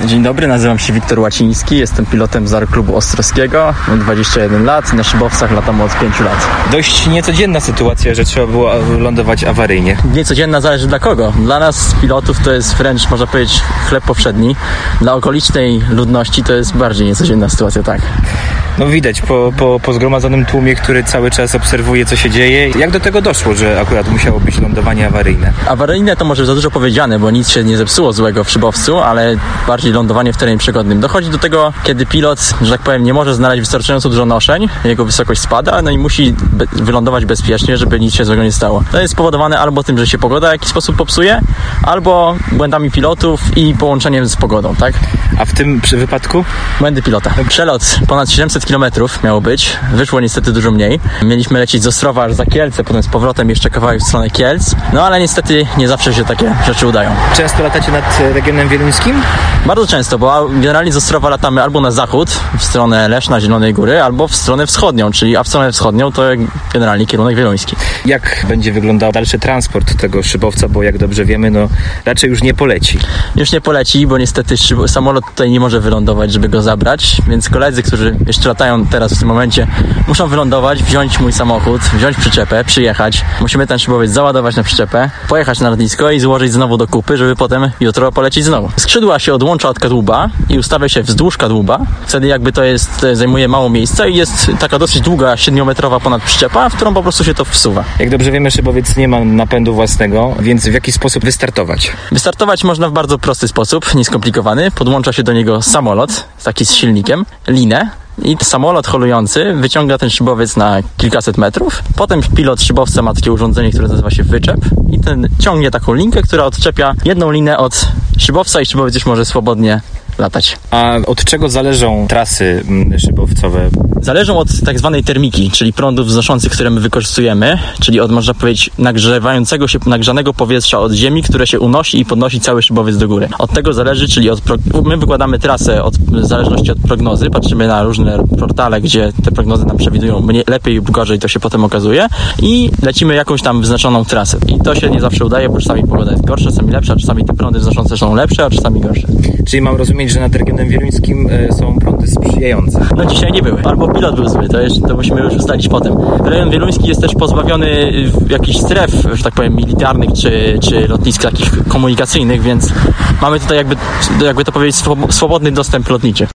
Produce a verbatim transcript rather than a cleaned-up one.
Dzień dobry, nazywam się Wiktor Łaciński, jestem pilotem z Aeroklubu Ostrowskiego, mam dwadzieścia jeden lat, na szybowcach latam od pięciu lat. Dość niecodzienna sytuacja, że trzeba było lądować awaryjnie. Niecodzienna zależy dla kogo. Dla nas pilotów to jest wręcz, można powiedzieć, chleb powszedni. Dla okolicznej ludności to jest bardziej niecodzienna sytuacja, tak. No widać po, po, po zgromadzonym tłumie, który cały czas obserwuje, co się dzieje. Jak do tego doszło, że akurat musiało być lądowanie awaryjne? Awaryjne to może za dużo powiedziane, bo nic się nie zepsuło złego w szybowcu, ale bardziej lądowanie w terenie przegodnym. Dochodzi do tego, kiedy pilot, że tak powiem, nie może znaleźć wystarczająco dużo noszeń, jego wysokość spada, no i musi be- wylądować bezpiecznie, żeby nic się złego nie stało. To jest spowodowane albo tym, że się pogoda w jakiś sposób popsuje, albo błędami pilotów i połączeniem z pogodą, tak? A w tym przy wypadku? Błędy pilota. Przelot ponad siedemset kilometrów miało być. Wyszło niestety dużo mniej. Mieliśmy lecieć z Ostrowa aż za Kielce, potem z powrotem jeszcze kawałek w stronę Kielc. No ale niestety nie zawsze się takie rzeczy udają. Często latacie nad regionem wieluńskim? Bardzo często, bo generalnie z Ostrowa latamy albo na zachód, w stronę Leszna, Zielonej Góry, albo w stronę wschodnią, czyli a w stronę wschodnią to generalnie kierunek wieluński. Jak będzie wyglądał dalszy transport tego szybowca, bo jak dobrze wiemy, no raczej już nie poleci. Już nie poleci, bo niestety szyb- samolot tutaj nie może wylądować, żeby go zabrać, więc koledzy, którzy jeszcze latają teraz w tym momencie, muszą wylądować, wziąć mój samochód, wziąć przyczepę, przyjechać. Musimy ten szybowiec załadować na przyczepę, pojechać na lotnisko i złożyć znowu do kupy, żeby potem jutro polecieć znowu. Skrzydła się odłącza od kadłuba i ustawia się wzdłuż kadłuba. Wtedy jakby to jest, to zajmuje mało miejsca i jest taka dosyć długa, siedmiometrowa ponad przyczepa, w którą po prostu się to wsuwa. Jak dobrze wiemy, szybowiec nie ma napędu własnego, więc w jaki sposób wystartować? Wystartować można w bardzo prosty sposób, nieskomplikowany. Podłącza się do niego samolot, taki z silnikiem, linę. I samolot holujący wyciąga ten szybowiec na kilkaset metrów. Potem pilot szybowca ma takie urządzenie, które nazywa się wyczep i ten ciągnie taką linkę, która odczepia jedną linę od szybowca i szybowiec już może swobodnie latać. A od czego zależą trasy szybowcowe? Zależą od tak zwanej termiki, czyli prądów wznoszących, które my wykorzystujemy, czyli od, można powiedzieć, nagrzewającego się, nagrzanego powietrza od ziemi, które się unosi i podnosi cały szybowiec do góry. Od tego zależy, czyli od pro- my wykładamy trasę od, w zależności od prognozy, patrzymy na różne portale, gdzie te prognozy nam przewidują mniej, lepiej lub gorzej, to się potem okazuje i lecimy jakąś tam wyznaczoną trasę. I to się nie zawsze udaje, bo czasami pogoda jest gorsza, czasami lepsza, czasami te prądy wznoszące są lepsze, a czasami gorsze. Czyli mam rozumieć, że nad regionem wieluńskim e, są prądy sprzyjające? No dzisiaj nie były. Albo pilot był zły, to, jeszcze, to musimy już ustalić potem. Rejon wieluński jest też pozbawiony jakichś stref, że tak powiem, militarnych czy, czy lotnisk takich komunikacyjnych, więc mamy tutaj jakby, jakby to powiedzieć swobodny dostęp lotniczy.